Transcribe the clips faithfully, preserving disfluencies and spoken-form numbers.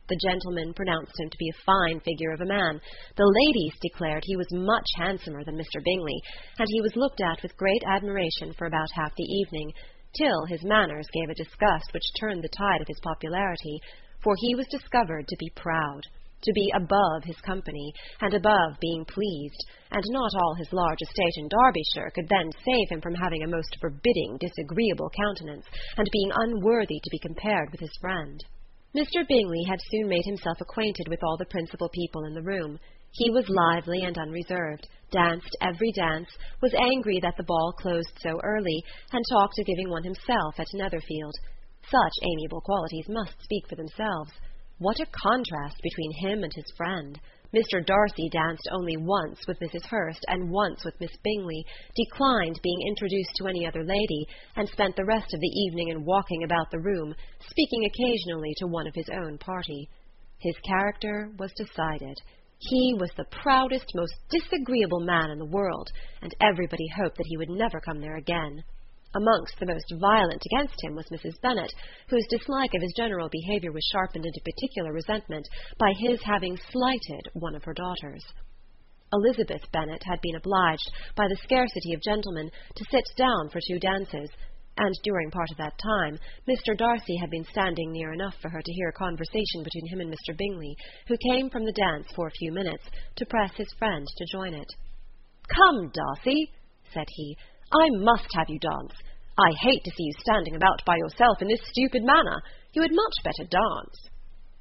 The gentlemen pronounced him to be a fine figure of a man. The ladies declared he was much handsomer than Mister Bingley, and he was looked at with great admiration for about half the evening, till his manners gave a disgust which turned the tide of his popularity, for he was discovered to be proud, to be above his company, and above being pleased, and not all his large estate in Derbyshire could then save him from having a most forbidding, disagreeable countenance, and being unworthy to be compared with his friend. Mister Bingley had soon made himself acquainted with all the principal people in the room. He was lively and unreserved, danced every dance, was angry that the ball closed so early, and talked of giving one himself at Netherfield. Such amiable qualities must speak for themselves. What a contrast between him and his friend! Mister Darcy danced only once with Missus Hurst and once with Miss Bingley, declined being introduced to any other lady, and spent the rest of the evening in walking about the room, speaking occasionally to one of his own party. His character was decided. He was the proudest, most disagreeable man in the world, and everybody hoped that he would never come there again. Amongst the most violent against him was Missus Bennet, whose dislike of his general behaviour was sharpened into particular resentment by his having slighted one of her daughters. Elizabeth Bennet had been obliged, by the scarcity of gentlemen, to sit down for two dances, and during part of that time Mister Darcy had been standing near enough for her to hear a conversation between him and Mister Bingley, who came from the dance for a few minutes to press his friend to join it. "Come, Darcy," said he, "I must have you dance. I hate to see you standing about by yourself in this stupid manner. You had much better dance."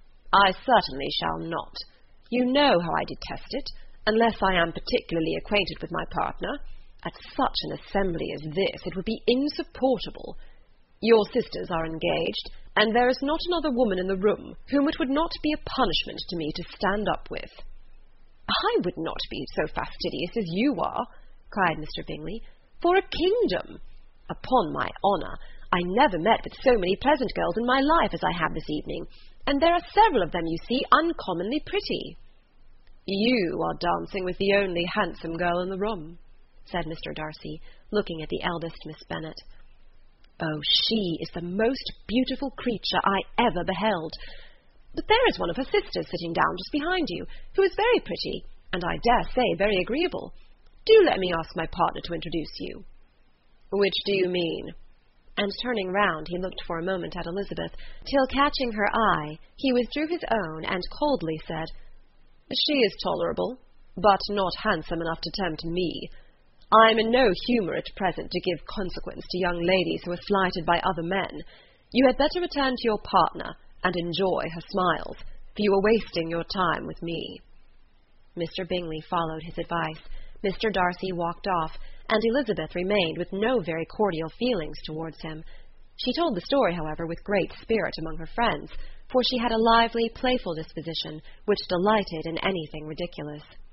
"I certainly shall not. You know how I detest it, unless I am particularly acquainted with my partner. At such an assembly as this it would be insupportable. Your sisters are engaged, and there is not another woman in the room whom it would not be a punishment to me to stand up with." "I would not be so fastidious as you are," cried Mister Bingley, "for a kingdom. Upon my honour, I never met with so many pleasant girls in my life as I have this evening, and there are several of them, you see, uncommonly pretty." "You are dancing with the only handsome girl in the room," said Mister Darcy, looking at the eldest Miss Bennet. "Oh, she is the most beautiful creature I ever beheld. But there is one of her sisters sitting down just behind you, who is very pretty, and I dare say very agreeable. Do let me ask my partner to introduce you." "Which do you mean?" And turning round, he looked for a moment at Elizabeth, till catching her eye, he withdrew his own, and coldly said, "She is tolerable, but not handsome enough to tempt me. I am in no humour at present to give consequence to young ladies who are slighted by other men. You had better return to your partner, and enjoy her smiles, for you are wasting your time with me." Mister Bingley followed his advice. Mister Darcy walked off, and Elizabeth remained with no very cordial feelings towards him. She told the story, however, with great spirit among her friends, for she had a lively, playful disposition, which delighted in anything ridiculous.